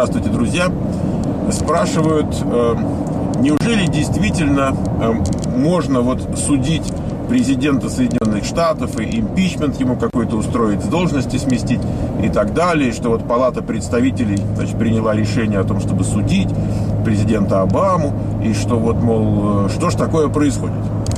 Здравствуйте, друзья. Спрашивают, неужели действительно можно вот судить президента Соединенных Штатов и импичмент ему какой-то устроить, с должности сместить и так далее, что вот Палата представителей, значит, приняла решение о том, чтобы судить президента Обаму, и что вот, мол, что ж такое происходит.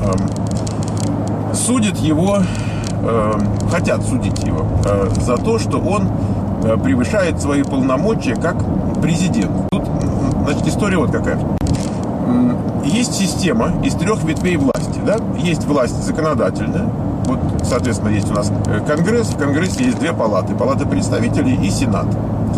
Судят его, хотят судить его за то, что он превышает свои полномочия как президент. Тут, значит, история вот какая. Есть система из 3 ветвей власти, да? Есть власть законодательная, вот, соответственно, есть у нас Конгресс, в Конгрессе есть 2 палаты, Палата представителей и Сенат.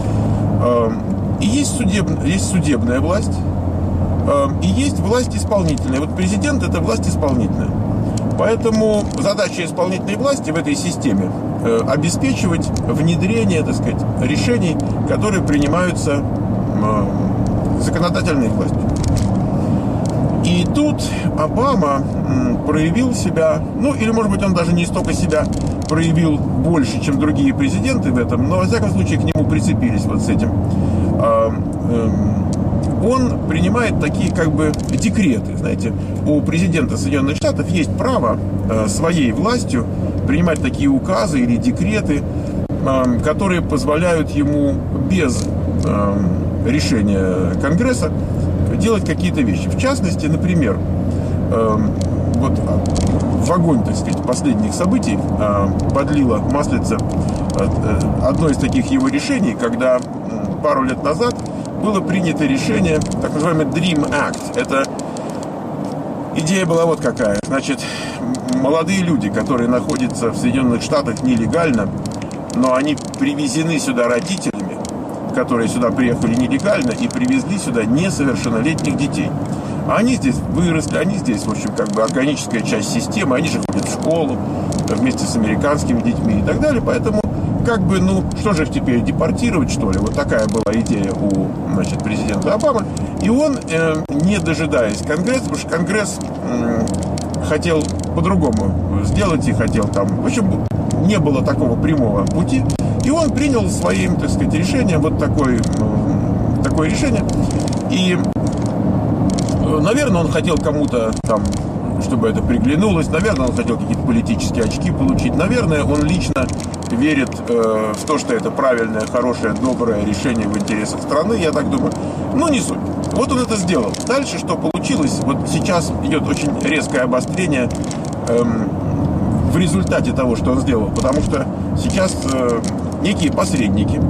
И есть судебная власть, и есть власть исполнительная. Вот президент – это власть исполнительная. Поэтому задача исполнительной власти в этой системе обеспечивать внедрение, так сказать, решений, которые принимаются законодательной властью. И тут Обама проявил себя, ну, или, может быть, он даже не столько себя проявил больше, чем другие президенты в этом, но, во всяком случае, к нему прицепились вот с этим. Он принимает такие, как бы, декреты, знаете. У президента Соединенных Штатов есть право своей властью принимать такие указы или декреты, которые позволяют ему без решения Конгресса делать какие-то вещи. В частности, например, вот в огонь, так сказать, последних событий подлило маслица одно из таких его решений, когда пару лет назад было принято решение, так называемый Dream Act. Это идея была вот какая. Значит, молодые люди, которые находятся в Соединенных Штатах нелегально, но они привезены сюда родителями, которые сюда приехали нелегально и привезли сюда несовершеннолетних детей. Они здесь выросли, они здесь, в общем, как бы органическая часть системы, они же ходят в школу вместе с американскими детьми и так далее, поэтому как бы, ну, что же их теперь, депортировать, что ли? Вот такая была идея у, значит, президента Обамы. И он, не дожидаясь Конгресса, потому что Конгресс хотел по-другому сделать и хотел там... В общем, не было такого прямого пути. И он принял своим, так сказать, решением вот такое решение. И, наверное, он хотел кому-то там, чтобы это приглянулось. Наверное, он хотел какие-то политические очки получить. Наверное, он лично верит в то, что это правильное, хорошее, доброе решение в интересах страны, я так думаю. Ну, не суть. Вот он это сделал. Дальше что получилось? Вот сейчас идет очень резкое обострение в результате того, что он сделал. Потому что сейчас некие посредники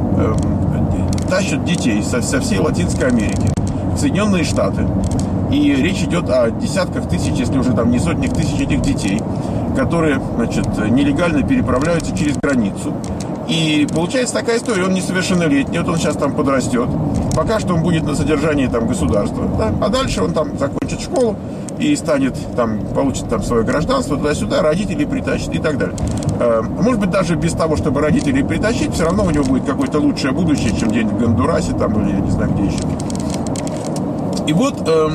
тащат детей со всей Латинской Америки в Соединенные Штаты. И речь идет о десятках тысяч, если уже там не сотнях тысяч этих детей, которые, значит, нелегально переправляются через границу. И получается такая история, он несовершеннолетний, вот он сейчас там подрастет, пока что он будет на содержании там государства, да? А дальше он там закончит школу и станет там, получит там свое гражданство, туда-сюда, родителей притащит и так далее. Может быть, даже без того, чтобы родителей притащить, все равно у него будет какое-то лучшее будущее, чем где-нибудь в Гондурасе там, или я не знаю где еще. И вот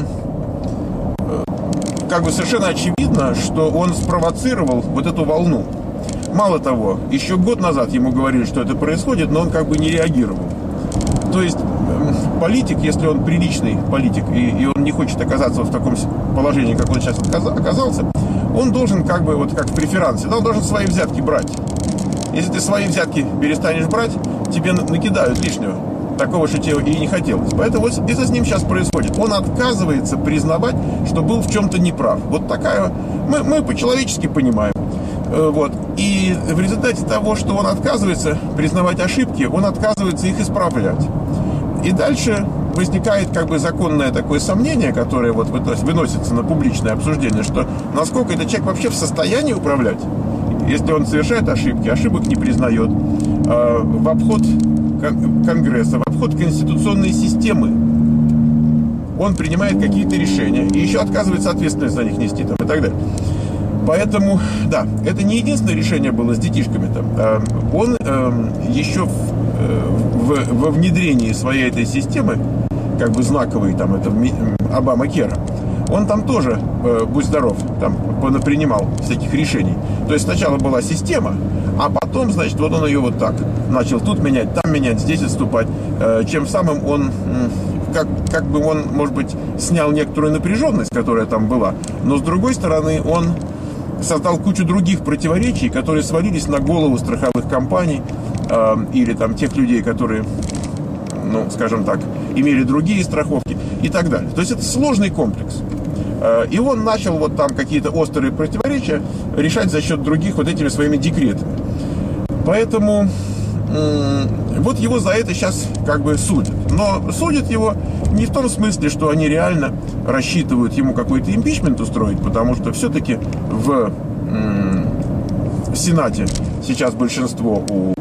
как бы совершенно очевидно, что он спровоцировал вот эту волну. Мало того, еще год назад ему говорили, что это происходит, но он как бы не реагировал. То есть политик, если он приличный политик, и он не хочет оказаться вот в таком положении, как он сейчас оказался, он должен как бы, вот как в преферансе, да, он должен свои взятки брать. Если ты свои взятки перестанешь брать, тебе накидают лишнего. Такого, что тебе и не хотелось. Поэтому вот это с ним сейчас происходит. Он отказывается признавать, что был в чем-то неправ. Вот такая... Мы по-человечески понимаем. Вот. И в результате того, что он отказывается признавать ошибки, он отказывается их исправлять. И дальше возникает как бы законное такое сомнение, которое вот выносится на публичное обсуждение, что насколько этот человек вообще в состоянии управлять, если он совершает ошибки, ошибок не признает, в обход Конгресса, в обход конституционной системы он принимает какие-то решения и еще отказывается ответственность за них нести там, и так далее. Поэтому, да, это не единственное решение было с детишками там. Он еще во внедрении своей этой системы, как бы знаковой там, это Обама-Кера, он там тоже, будь здоров, там принимал всяких решений. То есть сначала была система, А потом, значит, вот он ее вот так начал тут менять, там менять, здесь отступать. Чем самым он, как бы он, может быть, снял некоторую напряженность, которая там была, но с другой стороны он создал кучу других противоречий, которые свалились на голову страховых компаний или там тех людей, которые, ну, скажем так, имели другие страховки и так далее. То есть это сложный комплекс. И он начал вот там какие-то острые противоречия решать за счет других вот этими своими декретами. Поэтому вот его за это сейчас как бы судят. Но судят его не в том смысле, что они реально рассчитывают ему какой-то импичмент устроить, потому что все-таки в Сенате сейчас большинство у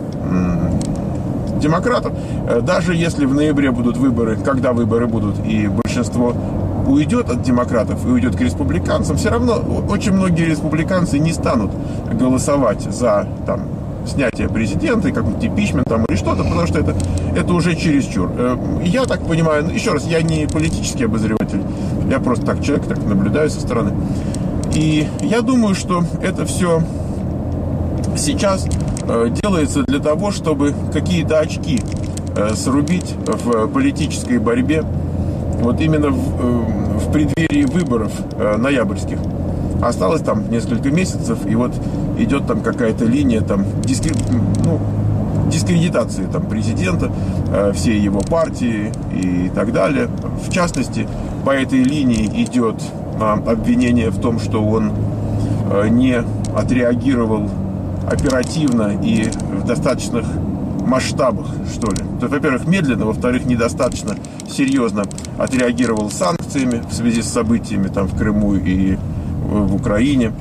демократов. Даже если в ноябре будут выборы, когда выборы будут, и большинство уйдет от демократов и уйдет к республиканцам, все равно очень многие республиканцы не станут голосовать за там снятие президента, какой-то импичмент там или что-то, потому что это уже чересчур. Я так понимаю, еще раз, я не политический обозреватель, я просто так человек, так наблюдаю со стороны. И я думаю, что это все сейчас делается для того, чтобы какие-то очки срубить в политической борьбе, вот именно в преддверии выборов ноябрьских. Осталось там несколько месяцев, и вот идет там какая-то линия там, дискредитации там, президента, всей его партии и так далее. В частности, по этой линии идет обвинение в том, что он не отреагировал оперативно и в достаточных масштабах, что ли. То есть, во-первых, медленно, во-вторых, недостаточно серьезно отреагировал санкциями в связи с событиями там в Крыму и в Украине.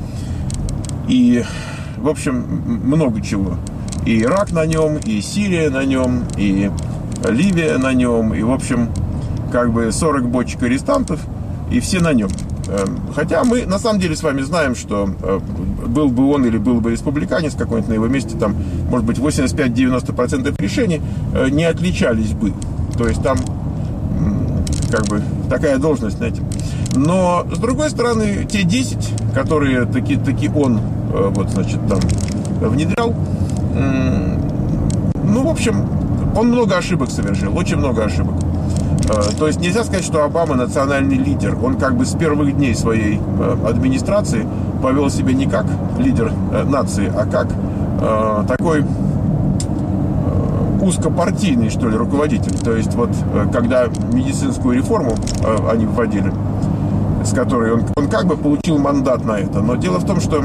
И, в общем, много чего. И Ирак на нем, и Сирия на нем, и Ливия на нем, и, в общем, как бы 40 бочек арестантов, и все на нем. Хотя мы, на самом деле, с вами знаем, что был бы он или был бы республиканец какой-нибудь на его месте, там, может быть, 85-90% решений не отличались бы. То есть там, как бы, такая должность, знаете. Но, с другой стороны, те 10, которые таки он, вот, значит, там, внедрял, ну, в общем, он много ошибок совершил, очень много ошибок. То есть нельзя сказать, что Обама национальный лидер. Он как бы с первых дней своей администрации повел себя не как лидер нации, а как такой узкопартийный, что ли, руководитель. То есть вот когда медицинскую реформу они вводили, с которой он как бы получил мандат на это. Но дело в том, что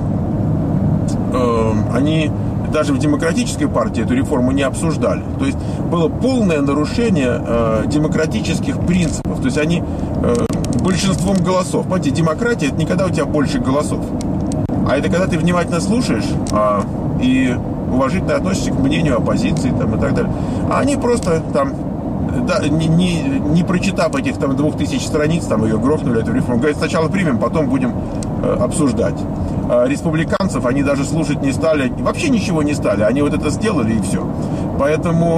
они даже в демократической партии эту реформу не обсуждали. То есть было полное нарушение демократических принципов. То есть они большинством голосов. Понимаете, демократия — это не когда у тебя больше голосов, а это когда ты внимательно слушаешь и уважительно относишься к мнению оппозиции там, и так далее. А они просто там, да, не прочитав этих там 2000 страниц, там ее грохнули, эту реформу, говорят, сначала примем, потом будем обсуждать. Республиканцев они даже слушать не стали, вообще ничего не стали, они вот это сделали и все. Поэтому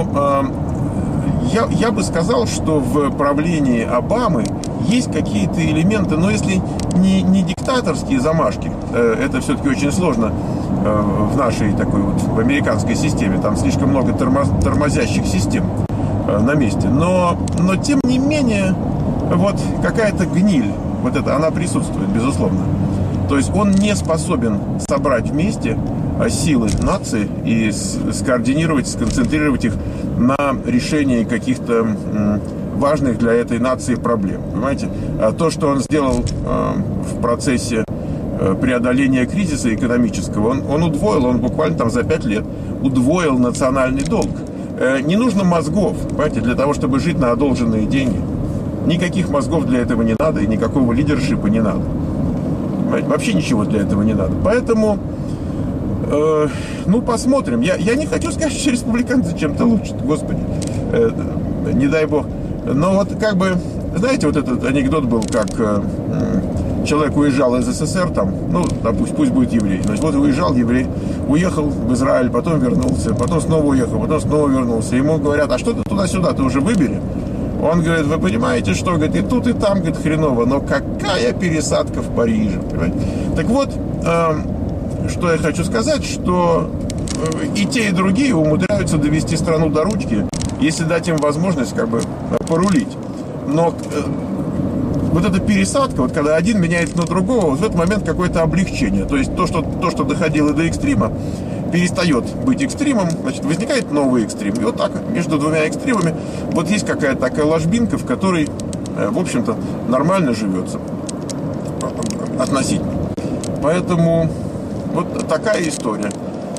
я бы сказал, что в правлении Обамы есть какие-то элементы, но если не диктаторские замашки, это все-таки очень сложно в нашей такой вот, в американской системе, там слишком много тормозящих систем на месте, но тем не менее вот какая-то гниль, вот это, она присутствует, безусловно. То есть он не способен собрать вместе силы нации и скоординировать, сконцентрировать их на решении каких-то важных для этой нации проблем. Понимаете? То, что он сделал в процессе преодоления кризиса экономического, он удвоил, он буквально там за 5 лет удвоил национальный долг. Не нужно мозгов, понимаете, для того, чтобы жить на одолженные деньги. Никаких мозгов для этого не надо и никакого лидершипа не надо. Вообще ничего для этого не надо. Поэтому, ну, посмотрим. Я не хочу сказать, что республиканцы чем-то лучше. Господи, не дай бог. Но вот как бы, знаете, вот этот анекдот был, как человек уезжал из СССР, там, ну, пусть будет еврей. Значит, вот уезжал еврей, уехал в Израиль, потом вернулся, потом снова уехал, потом снова вернулся. Ему говорят, а что ты туда-сюда, ты уже выбери? Он говорит, вы понимаете, что, говорит, и тут, и там, говорит, хреново, но какая пересадка в Париже, понимаете? Так вот, что я хочу сказать, что и те, и другие умудряются довести страну до ручки, если дать им возможность как бы порулить. Но вот эта пересадка, вот когда один меняется на другого, вот в этот момент какое-то облегчение. То есть то, что доходило до экстрима, перестает быть экстримом, значит, возникает новый экстрим. И вот так между двумя экстримами вот есть какая-то такая ложбинка, в которой, в общем-то, нормально живется относительно. Поэтому вот такая история.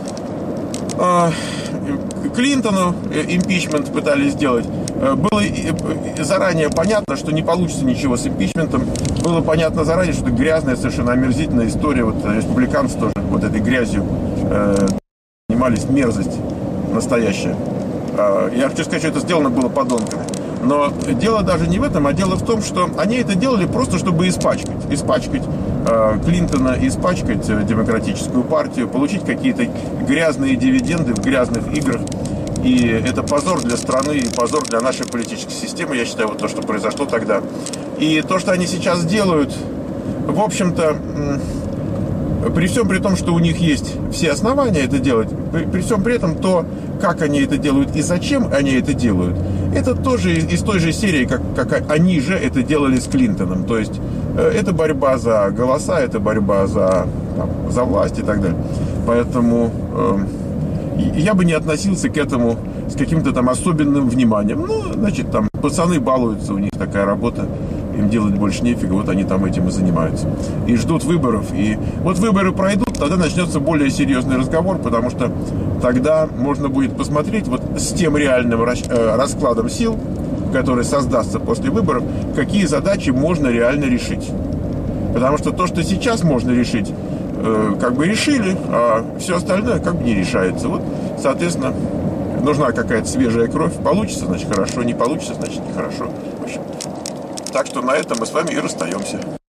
Клинтону импичмент пытались сделать. Было заранее понятно, что не получится ничего с импичментом. Было понятно заранее, что это грязная, совершенно омерзительная история. Вот республиканцы тоже вот этой грязью занимались, мерзость настоящая. Я хочу сказать, что это сделано было подонками. Но дело даже не в этом, а дело в том, что они это делали просто, чтобы испачкать Клинтона, испачкать демократическую партию, получить какие-то грязные дивиденды в грязных играх. И это позор для страны и позор для нашей политической системы, я считаю, вот то, что произошло тогда. И то, что они сейчас делают, в общем-то, при всем при том, что у них есть все основания это делать, при всем при этом то, как они это делают и зачем они это делают, это тоже из той же серии, как они же это делали с Клинтоном. То есть это борьба за голоса, это борьба за власть и так далее. Поэтому я бы не относился к этому с каким-то там особенным вниманием. Ну, значит, там пацаны балуются, у них такая работа, им делать больше нефига, вот они там этим и занимаются. И ждут выборов. И вот выборы пройдут, тогда начнется более серьезный разговор, потому что тогда можно будет посмотреть вот с тем реальным раскладом сил, который создастся после выборов, какие задачи можно реально решить. Потому что то, что сейчас можно решить, как бы решили, а все остальное как бы не решается. Вот, соответственно, нужна какая-то свежая кровь. Получится, значит, хорошо. Не получится, значит, нехорошо. В общем, так что на этом мы с вами и расстаемся.